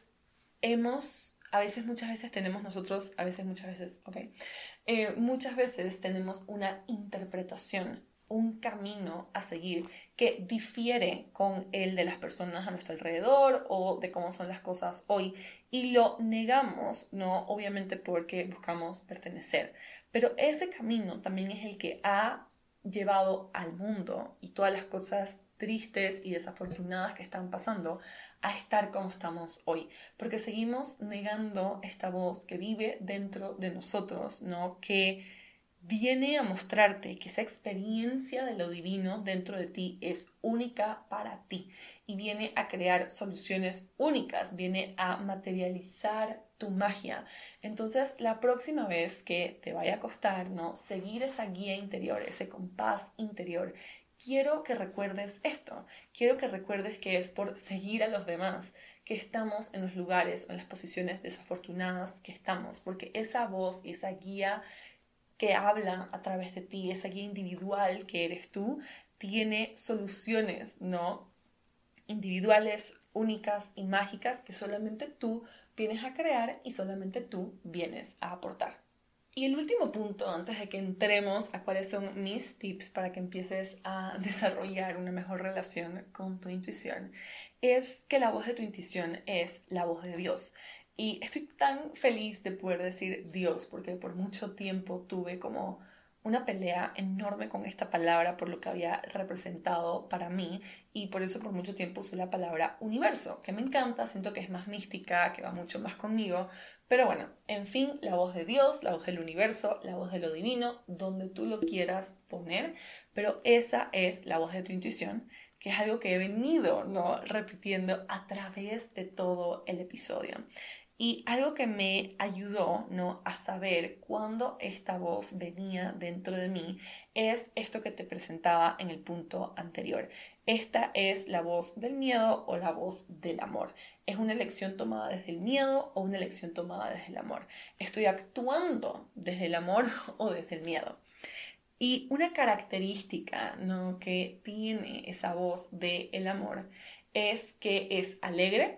hemos, a veces, muchas veces tenemos nosotros, a veces, muchas veces, ok, eh, muchas veces tenemos una interpretación, un camino a seguir que difiere con el de las personas a nuestro alrededor o de cómo son las cosas hoy y lo negamos, ¿no? Obviamente porque buscamos pertenecer, pero ese camino también es el que ha llevado al mundo y todas las cosas tristes y desafortunadas que están pasando a estar como estamos hoy, porque seguimos negando esta voz que vive dentro de nosotros, ¿no? Que viene a mostrarte que esa experiencia de lo divino dentro de ti es única para ti y viene a crear soluciones únicas, viene a materializar tu magia. Entonces, la próxima vez que te vaya a costar, ¿no? Seguir esa guía interior, ese compás interior, quiero que recuerdes esto, quiero que recuerdes que es por seguir a los demás que estamos en los lugares o en las posiciones desafortunadas que estamos, porque esa voz y esa guía que habla a través de ti, esa guía individual que eres tú, tiene soluciones, ¿no? Individuales, únicas y mágicas que solamente tú vienes a crear y solamente tú vienes a aportar. Y el último punto, antes de que entremos a cuáles son mis tips para que empieces a desarrollar una mejor relación con tu intuición, es que la voz de tu intuición es la voz de Dios. Y estoy tan feliz de poder decir Dios, porque por mucho tiempo tuve como una pelea enorme con esta palabra por lo que había representado para mí y por eso por mucho tiempo usé la palabra universo, que me encanta, siento que es más mística, que va mucho más conmigo, pero bueno, en fin, la voz de Dios, la voz del universo, la voz de lo divino, donde tú lo quieras poner, pero esa es la voz de tu intuición, que es algo que he venido, ¿no? repitiendo a través de todo el episodio. Y algo que me ayudó, ¿no? a saber cuándo esta voz venía dentro de mí es esto que te presentaba en el punto anterior. Esta es la voz del miedo o la voz del amor. ¿Es una elección tomada desde el miedo o una elección tomada desde el amor? ¿Estoy actuando desde el amor o desde el miedo? Y una característica, ¿no? que tiene esa voz del amor es que es alegre,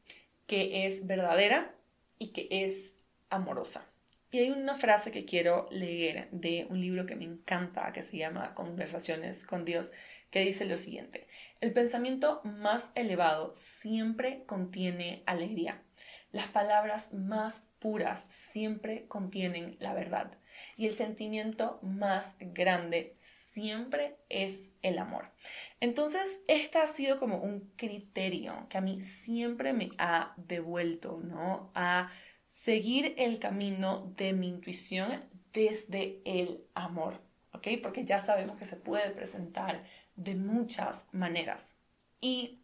que es verdadera y que es amorosa. Y hay una frase que quiero leer de un libro que me encanta, que se llama Conversaciones con Dios, que dice lo siguiente: el pensamiento más elevado siempre contiene alegría. Las palabras más puras siempre contienen la verdad. Y el sentimiento más grande siempre es el amor. Entonces, este ha sido como un criterio que a mí siempre me ha devuelto, ¿no? A seguir el camino de mi intuición desde el amor, ¿ok? Porque ya sabemos que se puede presentar de muchas maneras. Y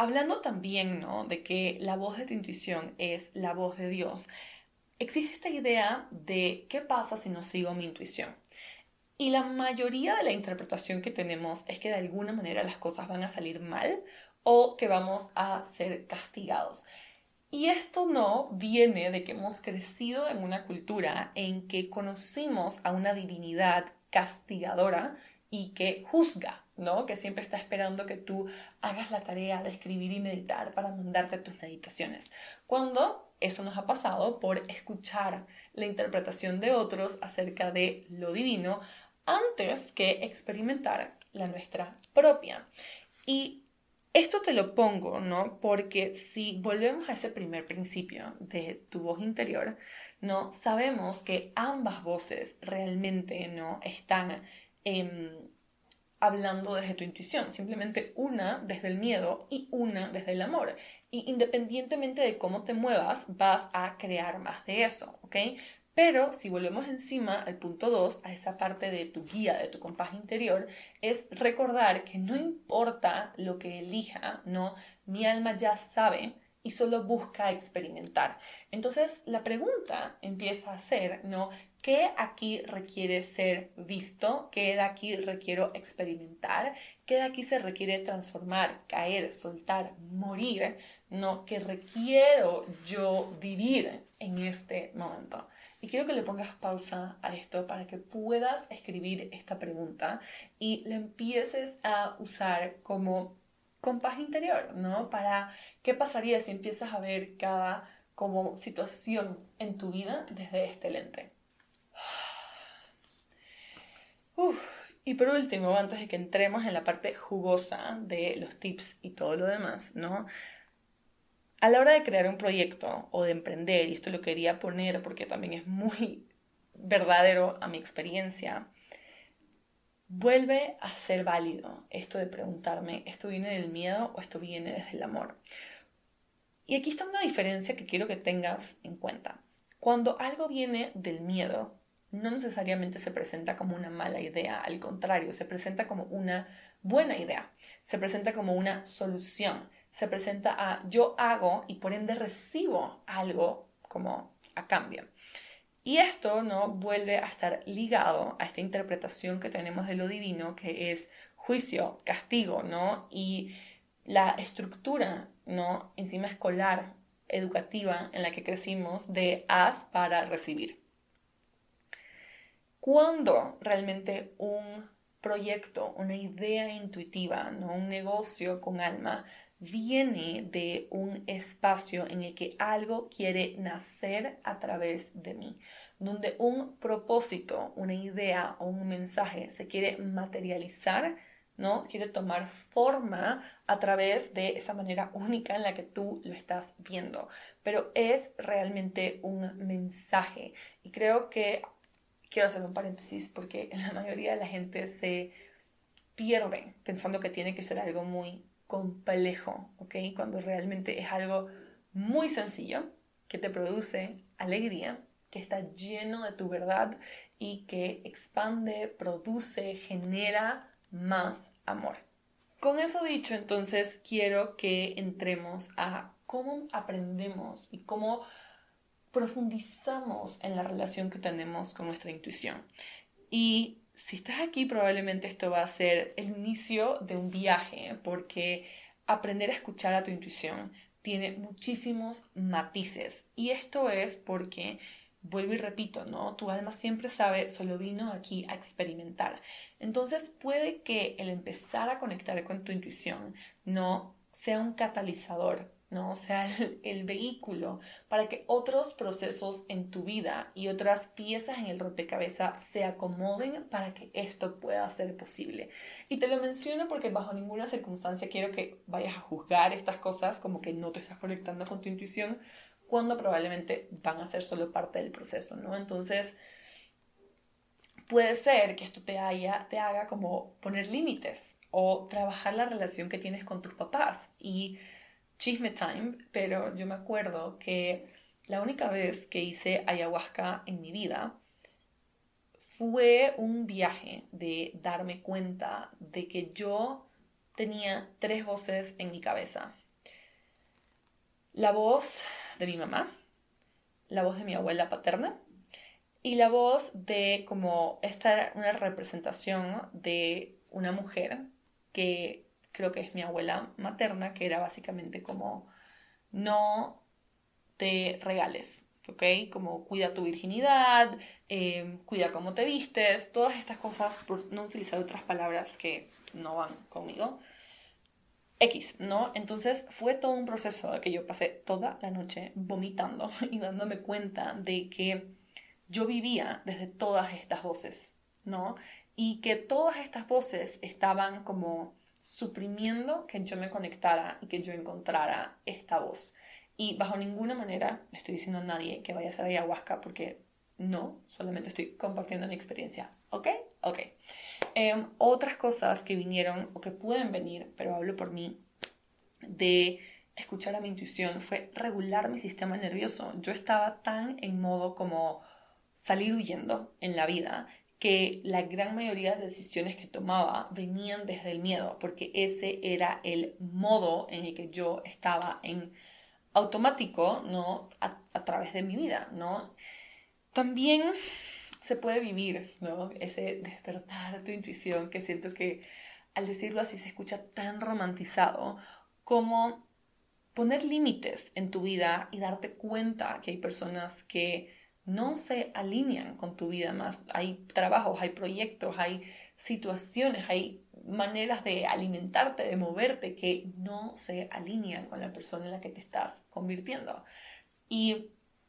hablando también, ¿no?, de que la voz de tu intuición es la voz de Dios, existe esta idea de qué pasa si no sigo mi intuición. Y la mayoría de la interpretación que tenemos es que de alguna manera las cosas van a salir mal o que vamos a ser castigados. Y esto no viene de que hemos crecido en una cultura en que conocimos a una divinidad castigadora y que juzga, ¿no? Que siempre está esperando que tú hagas la tarea de escribir y meditar para mandarte tus meditaciones. Cuando eso nos ha pasado por escuchar la interpretación de otros acerca de lo divino antes que experimentar la nuestra propia. Y esto te lo pongo, ¿no? Porque si volvemos a ese primer principio de tu voz interior, ¿no? Sabemos que ambas voces realmente, ¿no?, están eh, hablando desde tu intuición. Simplemente una desde el miedo y una desde el amor. Y independientemente de cómo te muevas, vas a crear más de eso, ¿ok? Pero si volvemos encima al punto dos, a esa parte de tu guía, de tu compás interior, es recordar que no importa lo que elija, ¿no? Mi alma ya sabe y solo busca experimentar. Entonces la pregunta empieza a ser, ¿no?, ¿qué aquí requiere ser visto? ¿Qué de aquí requiero experimentar? ¿Qué de aquí se requiere transformar, caer, soltar, morir? ¿No? ¿Qué requiero yo vivir en este momento? Y quiero que le pongas pausa a esto para que puedas escribir esta pregunta y la empieces a usar como compás interior, ¿no? Para qué pasaría si empiezas a ver cada como situación en tu vida desde este lente. Uf. Y por último, antes de que entremos en la parte jugosa de los tips y todo lo demás, ¿no?, a la hora de crear un proyecto o de emprender, y esto lo quería poner porque también es muy verdadero a mi experiencia, vuelve a ser válido esto de preguntarme, ¿esto viene del miedo o esto viene desde el amor? Y aquí está una diferencia que quiero que tengas en cuenta. Cuando algo viene del miedo, no necesariamente se presenta como una mala idea, al contrario, se presenta como una buena idea, se presenta como una solución, se presenta a yo hago y por ende recibo algo como a cambio. Y esto, ¿no?, vuelve a estar ligado a esta interpretación que tenemos de lo divino, que es juicio, castigo, ¿no? Y la estructura, ¿no?, encima escolar, educativa, en la que crecimos de haz para recibir. Cuando realmente un proyecto, una idea intuitiva, ¿no?, un negocio con alma, viene de un espacio en el que algo quiere nacer a través de mí, donde un propósito, una idea o un mensaje se quiere materializar, ¿no?, quiere tomar forma a través de esa manera única en la que tú lo estás viendo, pero es realmente un mensaje. Y creo que quiero hacer un paréntesis porque la mayoría de la gente se pierde pensando que tiene que ser algo muy complejo, ¿ok? Cuando realmente es algo muy sencillo, que te produce alegría, que está lleno de tu verdad y que expande, produce, genera más amor. Con eso dicho, entonces, quiero que entremos a cómo aprendemos y cómo profundizamos en la relación que tenemos con nuestra intuición. Y si estás aquí, probablemente esto va a ser el inicio de un viaje, porque aprender a escuchar a tu intuición tiene muchísimos matices. Y esto es porque, vuelvo y repito, ¿no?, tu alma siempre sabe, solo vino aquí a experimentar. Entonces puede que el empezar a conectar con tu intuición no sea un catalizador, ¿no?, sea el, el vehículo para que otros procesos en tu vida y otras piezas en el rompecabezas se acomoden para que esto pueda ser posible. Y te lo menciono porque bajo ninguna circunstancia quiero que vayas a juzgar estas cosas como que no te estás conectando con tu intuición, cuando probablemente van a ser solo parte del proceso, ¿no? Entonces, puede ser que esto te, haya, te haga como poner límites o trabajar la relación que tienes con tus papás. Y chisme time, pero yo me acuerdo que la única vez que hice ayahuasca en mi vida fue un viaje de darme cuenta de que yo tenía tres voces en mi cabeza. la voz de mi mamá, la voz de mi abuela paterna y la voz de como esta una representación de una mujer que creo que es mi abuela materna, que era básicamente como no te regales, ¿ok? Como cuida tu virginidad, eh, cuida cómo te vistes, todas estas cosas, por no utilizar otras palabras que no van conmigo. X, ¿no? Entonces fue todo un proceso que yo pasé toda la noche vomitando y dándome cuenta de que yo vivía desde todas estas voces, ¿no? Y que todas estas voces estaban como suprimiendo que yo me conectara y que yo encontrara esta voz. Y bajo ninguna manera le estoy diciendo a nadie que vaya a hacer ayahuasca porque no, solamente estoy compartiendo mi experiencia. ¿Ok? Ok. Eh, otras cosas que vinieron o que pueden venir, pero hablo por mí, de escuchar a mi intuición fue regular mi sistema nervioso. Yo estaba tan en modo como salir huyendo en la vida que la gran mayoría de decisiones que tomaba venían desde el miedo, porque ese era el modo en el que yo estaba en automático, ¿no? A, a través de mi vida, ¿no? También se puede vivir, ¿no? Ese despertar tu intuición, que siento que al decirlo así se escucha tan romantizado, como poner límites en tu vida y darte cuenta que hay personas que no se alinean con tu vida más. Hay trabajos, hay proyectos, hay situaciones, hay maneras de alimentarte, de moverte que no se alinean con la persona en la que te estás convirtiendo. Y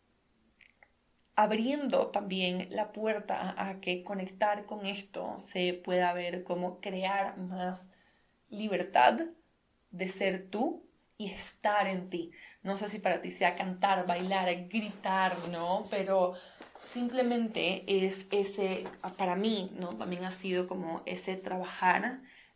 abriendo también la puerta a que conectar con esto se pueda ver como crear más libertad de ser tú y estar en ti. No sé si para ti sea cantar, bailar, gritar, ¿no? Pero simplemente es ese, para mí, ¿no? También ha sido como ese trabajar,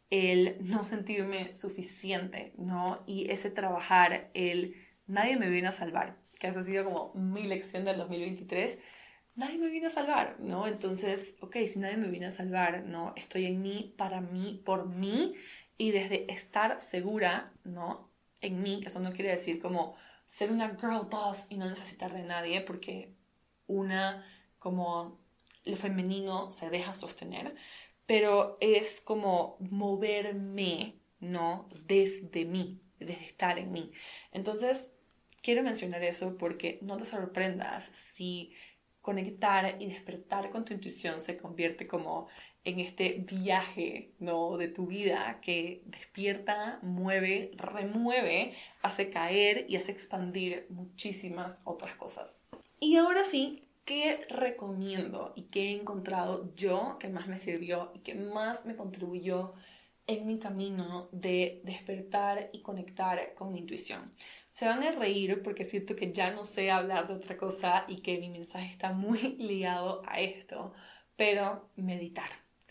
el no sentirme suficiente, ¿no? Y ese trabajar, el nadie me viene a salvar, que esa ha sido como mi lección del dos mil veintitrés. Nadie me viene a salvar, ¿no? Entonces, ok, si nadie me viene a salvar, ¿no? Estoy en mí, para mí, por mí, y desde estar segura, ¿no? En mí, que eso no quiere decir como ser una girl boss y no necesitar de nadie, porque una, como lo femenino se deja sostener, pero es como moverme, ¿no? Desde mí, desde estar en mí. Entonces, quiero mencionar eso porque no te sorprendas si conectar y despertar con tu intuición se convierte como en este viaje, ¿no? De tu vida que despierta, mueve, remueve, hace caer y hace expandir muchísimas otras cosas. Y ahora sí, ¿qué recomiendo y qué he encontrado yo que más me sirvió y que más me contribuyó en mi camino de despertar y conectar con mi intuición? Se van a reír porque siento que ya no sé hablar de otra cosa y que mi mensaje está muy ligado a esto, pero meditar.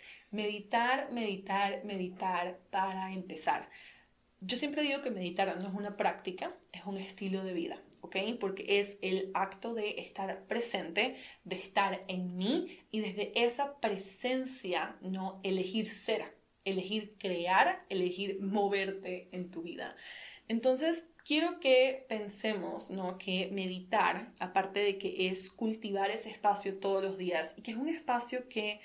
Meditar, meditar, meditar para empezar. Yo siempre digo que meditar no es una práctica, es un estilo de vida, ¿ok? Porque es el acto de estar presente, de estar en mí y desde esa presencia, no elegir ser, elegir crear, elegir moverte en tu vida. Entonces, quiero que pensemos, ¿no? Que meditar, aparte de que es cultivar ese espacio todos los días y que es un espacio que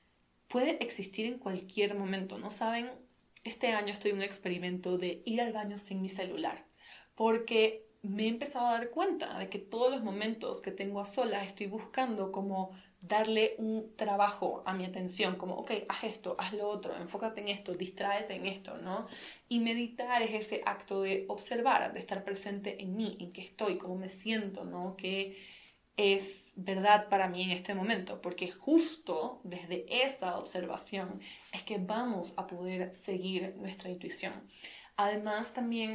puede existir en cualquier momento, ¿no saben? Este año estoy en un experimento de ir al baño sin mi celular, porque me he empezado a dar cuenta de que todos los momentos que tengo a solas estoy buscando como darle un trabajo a mi atención, como, ok, haz esto, haz lo otro, enfócate en esto, distráete en esto, ¿no? Y meditar es ese acto de observar, de estar presente en mí, en qué estoy, cómo me siento, ¿no? Que es verdad para mí en este momento, porque justo desde esa observación es que vamos a poder seguir nuestra intuición. Además, también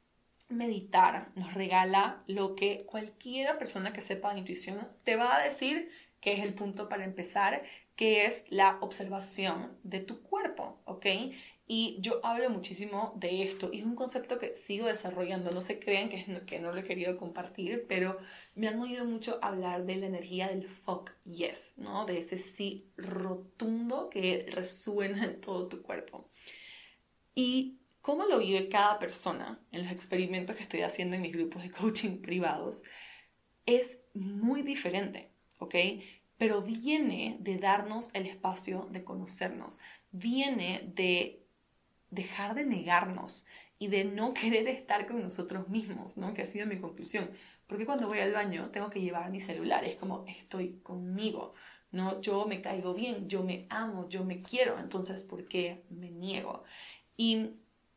meditar nos regala lo que cualquier persona que sepa de intuición te va a decir que es el punto para empezar, que es la observación de tu cuerpo, ¿ok? Y yo hablo muchísimo de esto y es un concepto que sigo desarrollando. No se crean que, no, que no lo he querido compartir, pero me han oído mucho hablar de la energía del fuck yes, ¿no? De ese sí rotundo que resuena en todo tu cuerpo. Y cómo lo vive cada persona en los experimentos que estoy haciendo en mis grupos de coaching privados es muy diferente, ¿ok? Pero viene de darnos el espacio de conocernos, viene de dejar de negarnos y de no querer estar con nosotros mismos, ¿no? Que ha sido mi conclusión. Porque cuando voy al baño tengo que llevar mi celular, es como estoy conmigo, ¿no? Yo me caigo bien, yo me amo, yo me quiero, entonces ¿por qué me niego? Y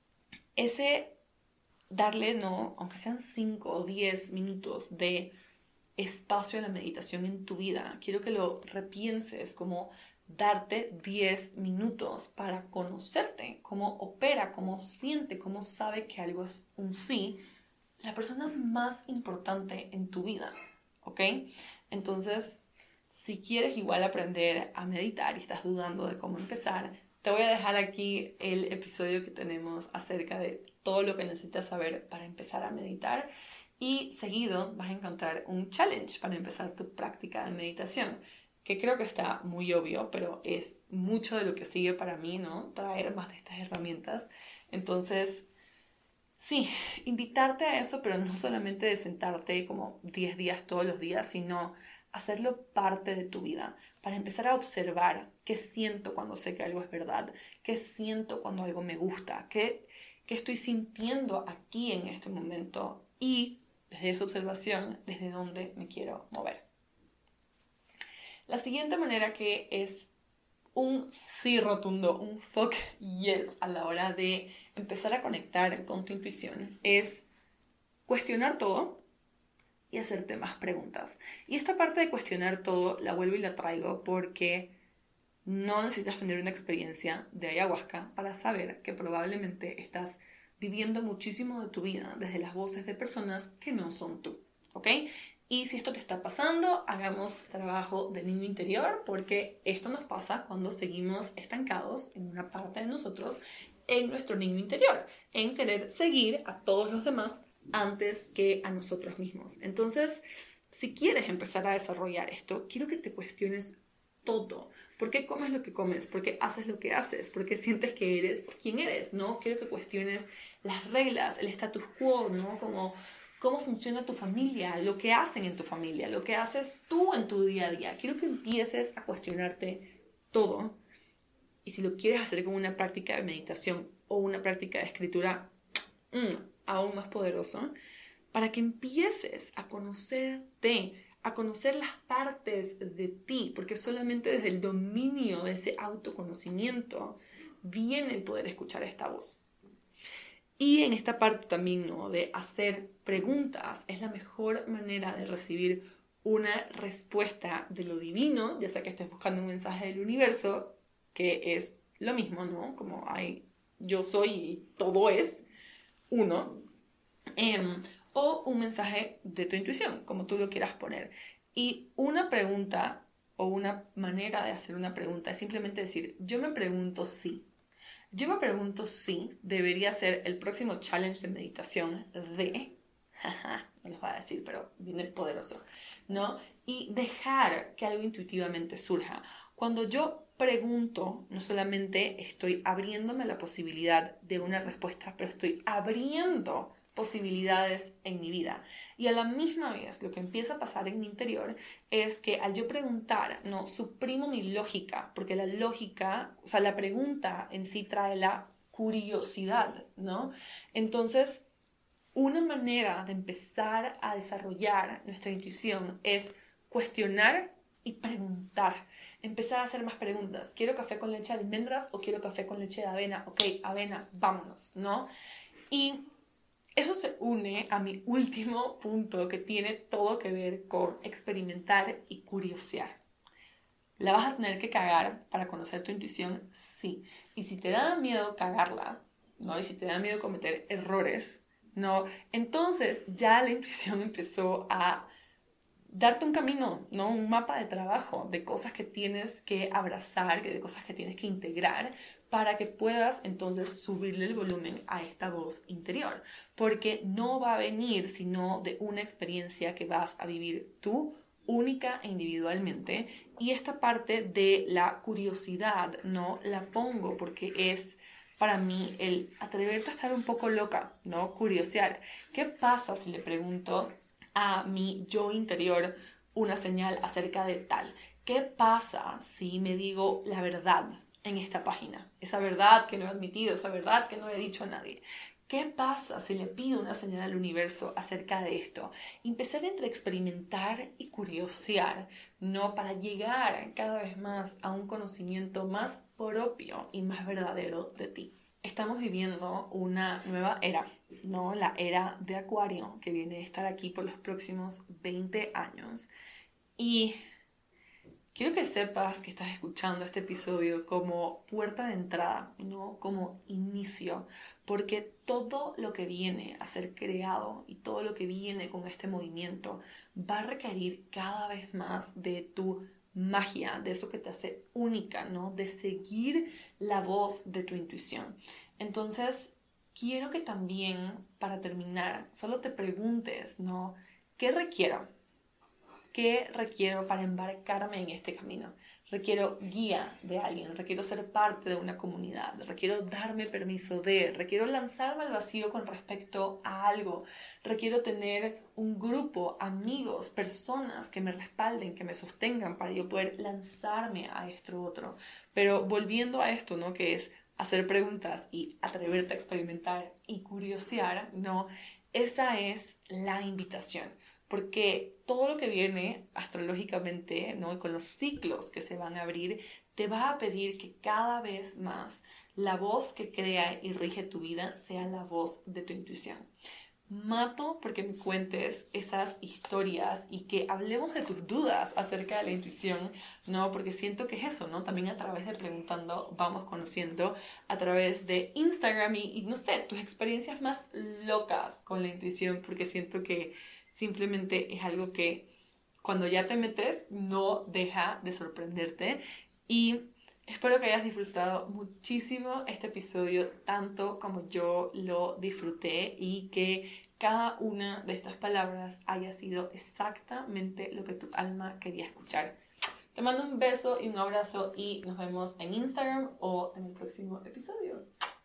ese darle, ¿no? Aunque sean cinco o diez minutos de espacio a la meditación en tu vida, quiero que lo repienses como darte diez minutos para conocerte, cómo opera, cómo siente, cómo sabe que algo es un sí, la persona más importante en tu vida, ¿ok? Entonces, si quieres igual aprender a meditar y estás dudando de cómo empezar, te voy a dejar aquí el episodio que tenemos acerca de todo lo que necesitas saber para empezar a meditar. Y seguido vas a encontrar un challenge para empezar tu práctica de meditación, que creo que está muy obvio, pero es mucho de lo que sigue para mí, ¿no? Traer más de estas herramientas. Entonces, sí, invitarte a eso, pero no solamente de sentarte como diez días todos los días, sino hacerlo parte de tu vida, para empezar a observar qué siento cuando sé que algo es verdad, qué siento cuando algo me gusta, qué, qué estoy sintiendo aquí en este momento y desde esa observación, desde dónde me quiero mover. La siguiente manera que es un sí rotundo, un fuck yes a la hora de empezar a conectar con tu intuición es cuestionar todo y hacerte más preguntas. Y esta parte de cuestionar todo la vuelvo y la traigo porque no necesitas tener una experiencia de ayahuasca para saber que probablemente estás viviendo muchísimo de tu vida desde las voces de personas que no son tú, ¿ok? Y si esto te está pasando, hagamos trabajo del niño interior, porque esto nos pasa cuando seguimos estancados en una parte de nosotros, en nuestro niño interior, en querer seguir a todos los demás antes que a nosotros mismos. Entonces, si quieres empezar a desarrollar esto, quiero que te cuestiones todo. ¿Por qué comes lo que comes? ¿Por qué haces lo que haces? ¿Por qué sientes que eres quien eres? ¿No? Quiero que cuestiones las reglas, el status quo, ¿no? Como cómo funciona tu familia, lo que hacen en tu familia, lo que haces tú en tu día a día. Quiero que empieces a cuestionarte todo. Y si lo quieres hacer con una práctica de meditación o una práctica de escritura, mmm, aún más poderoso, para que empieces a conocerte, a conocer las partes de ti, porque solamente desde el dominio de ese autoconocimiento viene el poder escuchar esta voz. Y en esta parte también, ¿no?, de hacer preguntas, es la mejor manera de recibir una respuesta de lo divino, ya sea que estés buscando un mensaje del universo, que es lo mismo, ¿no? Como hay, yo soy y todo es uno, eh, o un mensaje de tu intuición, como tú lo quieras poner. Y una pregunta o una manera de hacer una pregunta es simplemente decir, yo me pregunto si. Yo me pregunto si debería ser el próximo challenge de meditación de, jaja, no les voy a decir, pero viene poderoso, ¿no? Y dejar que algo intuitivamente surja. Cuando yo pregunto, no solamente estoy abriéndome la posibilidad de una respuesta, pero estoy abriendo posibilidades en mi vida. Y a la misma vez, lo que empieza a pasar en mi interior es que al yo preguntar, no, suprimo mi lógica, porque la lógica, o sea, la pregunta en sí trae la curiosidad, ¿no? Entonces, una manera de empezar a desarrollar nuestra intuición es cuestionar y preguntar. Empezar a hacer más preguntas. ¿Quiero café con leche de almendras o quiero café con leche de avena? Ok, avena, vámonos, ¿no? Y eso se une a mi último punto que tiene todo que ver con experimentar y curiosear. ¿La vas a tener que cagar para conocer tu intuición? Sí. Y si te da miedo cagarla, ¿no? Y si te da miedo cometer errores, ¿no? Entonces ya la intuición empezó a darte un camino, ¿no? Un mapa de trabajo de cosas que tienes que abrazar, de cosas que tienes que integrar para que puedas entonces subirle el volumen a esta voz interior. Porque no va a venir sino de una experiencia que vas a vivir tú única e individualmente. Y esta parte de la curiosidad, ¿no? La pongo porque es para mí el atreverte a estar un poco loca, ¿no? Curiosear. ¿Qué pasa si le pregunto a mi yo interior una señal acerca de tal? ¿Qué pasa si me digo la verdad en esta página? Esa verdad que no he admitido, esa verdad que no he dicho a nadie. ¿Qué pasa si le pido una señal al universo acerca de esto? Empezar entre experimentar y curiosear, ¿no? Para llegar cada vez más a un conocimiento más propio y más verdadero de ti. Estamos viviendo una nueva era, ¿no? La era de Acuario, que viene a estar aquí por los próximos veinte años. Y quiero que sepas que estás escuchando este episodio como puerta de entrada, ¿no? Como inicio, porque todo lo que viene a ser creado y todo lo que viene con este movimiento va a requerir cada vez más de tu magia, de eso que te hace única, ¿no? De seguir la voz de tu intuición. Entonces, quiero que también, para terminar, solo te preguntes, ¿no? ¿Qué requiero? ¿Qué requiero para embarcarme en este camino? Requiero guía de alguien, requiero ser parte de una comunidad, requiero darme permiso de, requiero lanzarme al vacío con respecto a algo, requiero tener un grupo, amigos, personas que me respalden, que me sostengan para yo poder lanzarme a esto otro. Pero volviendo a esto, ¿no? Que es hacer preguntas y atreverte a experimentar y curiosear, ¿no? Esa es la invitación. Porque todo lo que viene astrológicamente, ¿no? Y con los ciclos que se van a abrir, te va a pedir que cada vez más la voz que crea y rige tu vida sea la voz de tu intuición. Mato porque me cuentes esas historias y que hablemos de tus dudas acerca de la intuición, ¿no? Porque siento que es eso, ¿no? También a través de preguntando vamos conociendo, a través de Instagram y, y no sé, tus experiencias más locas con la intuición, porque siento que simplemente es algo que cuando ya te metes no deja de sorprenderte. Y espero que hayas disfrutado muchísimo este episodio tanto como yo lo disfruté y que cada una de estas palabras haya sido exactamente lo que tu alma quería escuchar. Te mando un beso y un abrazo y nos vemos en Instagram o en el próximo episodio.